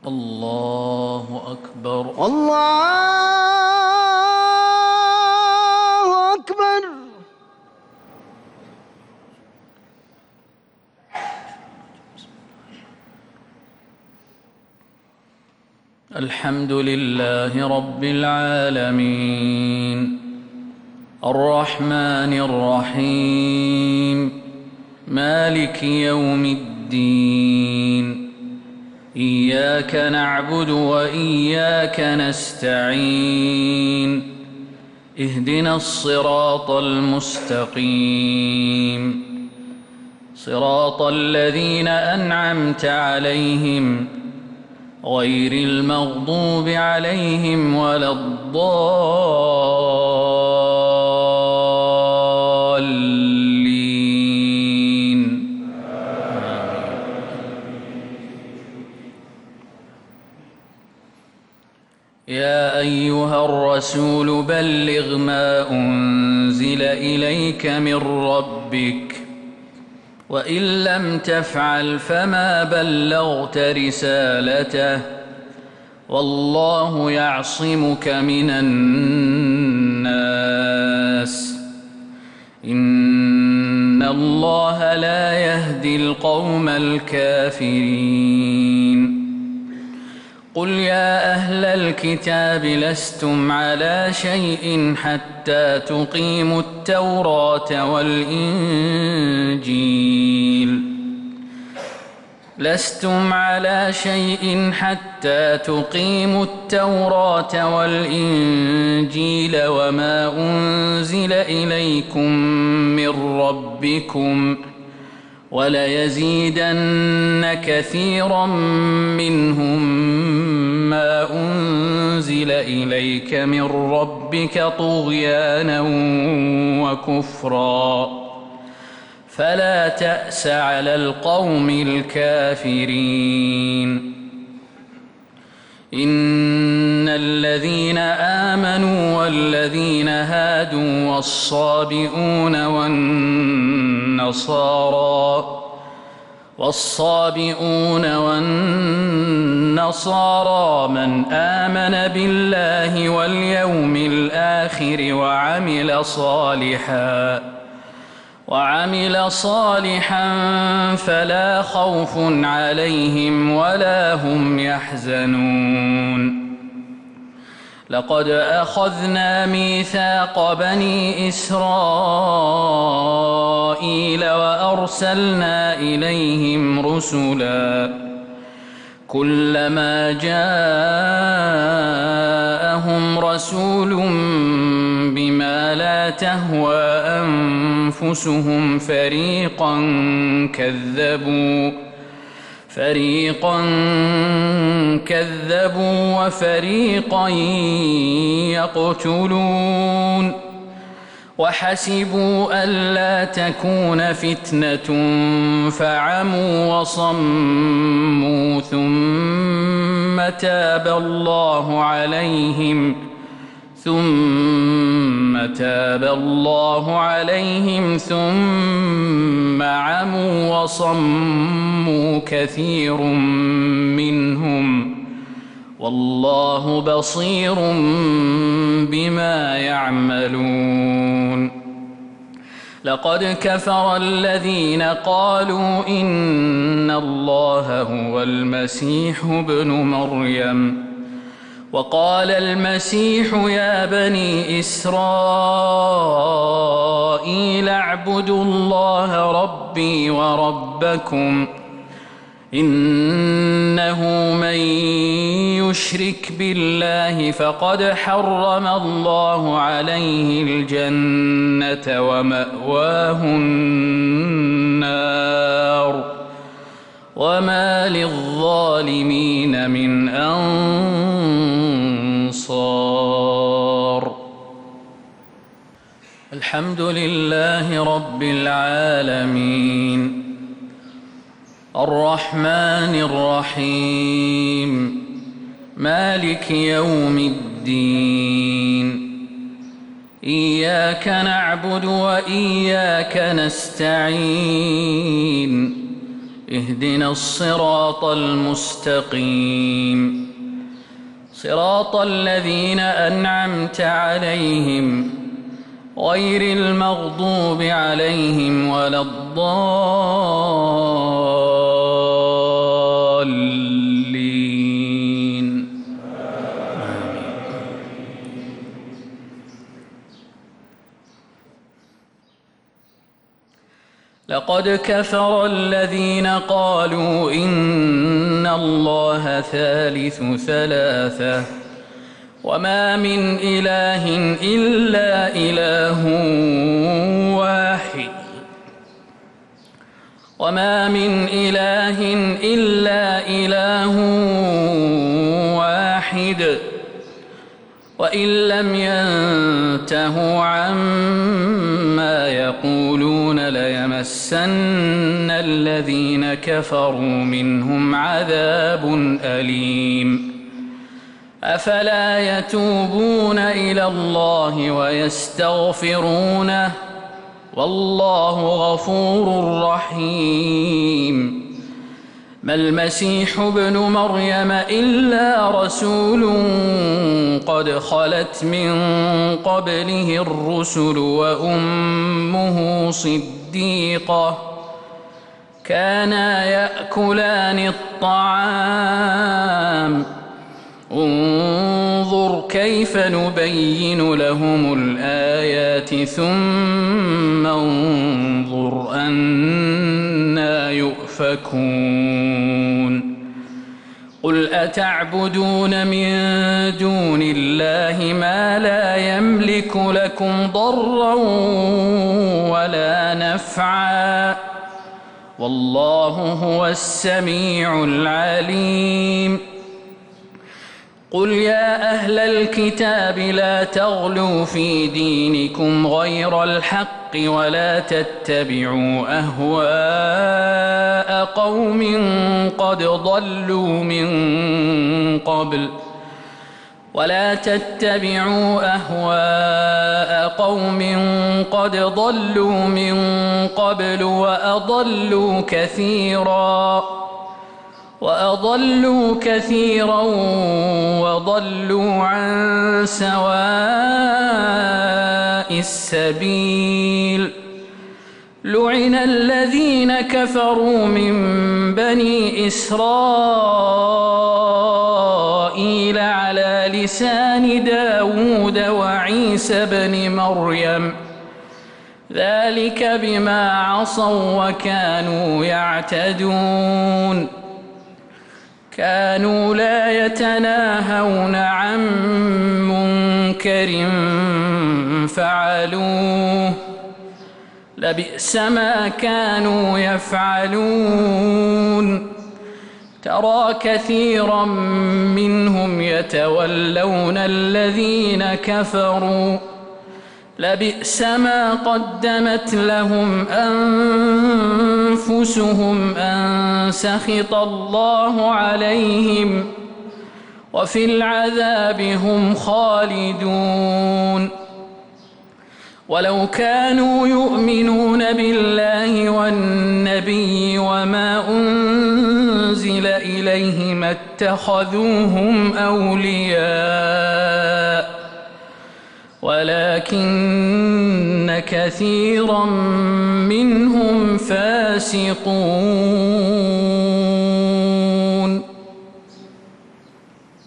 الله أكبر. الله أكبر. الحمد لله رب العالمين الرحمن الرحيم مالك يوم الدين إياك نعبد وإياك نستعين اهدنا الصراط المستقيم صراط الذين أنعمت عليهم غير المغضوب عليهم ولا الضالين. يا أيها الرسول بلغ ما أنزل إليك من ربك وإن لم تفعل فما بلغت رسالته والله يعصمك من الناس إن الله لا يهدي القوم الكافرين. قل يا أهل الكتاب لستم على شيء حتى تقيموا التوراة والإنجيل لستم على شيء حتى تقيموا التوراة والإنجيل وما أنزل إليكم من ربكم وليزيدن كثيرا منهم ما أنزل إليك من ربك طغيانا وكفرا فلا تأس على القوم الكافرين. إن الذين آمنوا والذين هادوا والصابئون والنصارى من آمن بالله واليوم الآخر وعمل صالحا فلا خوف عليهم ولا هم يحزنون. لقد أخذنا ميثاق بني إسرائيل وأرسلنا إليهم رسلا كلما جاءهم رسول بما لا تهوى أنفسهم فريقا كذبوا وفريقا يقتلون وحسبوا ألا تكون فتنة فعموا وصموا ثم تاب الله عليهم ثم عموا وصموا كثير منهم والله بصير بما يعملون. لقد كفر الذين قالوا إن الله هو المسيح ابن مريم وقال المسيح يا بني إسرائيل اعبدوا الله ربي وربكم إنه من يشرك بالله فقد حرم الله عليه الجنة ومأواه النار وما للظالمين من أنصار. الحمد لله رب العالمين الرحمن الرحيم مالك يوم الدين إياك نعبد وإياك نستعين اهدنا الصراط المستقيم صراط الذين أنعمت عليهم غير المغضوب عليهم ولا الضالين. لقد كفر الذين قالوا إن الله ثالث ثلاثة وما من إله إلا إله واحد وإن لم ينتهوا عما يقولون ليمسن الذين كفروا منهم عذاب أليم. أفلا يتوبون إلى الله ويستغفرونه والله غفور رحيم. ما المسيح ابن مريم إلا رسول قد خلت من قبله الرسل وأمه صديقة كانا يأكلان الطعام انظر كيف نبين لهم الآيات ثم انظر أنى يؤفكون. قل أتعبدون من دون الله ما لا يملك لكم ضرا ولا نفعا والله هو السميع العليم. قل يا أهل الكتاب لا تغلوا في دينكم غير الحق ولا تتبعوا أهواء قوم قد ضلوا من قبل وأضلوا كثيرا وضلوا عن سواء السبيل. لعن الذين كفروا من بني إسرائيل على لسان داود وعيسى بن مريم ذلك بما عصوا وكانوا يعتدون. كانوا لا يتناهون عن منكر فعلوه لبئس ما كانوا يفعلون. ترى كثيرا منهم يتولون الذين كفروا لبئس ما قدمت لهم أنفسهم أن سخط الله عليهم وفي العذاب هم خالدون. ولو كانوا يؤمنون بالله والنبي وما أنزل إليه ما اتخذوهم أولياء ولكن كثيرا منهم فاسقون.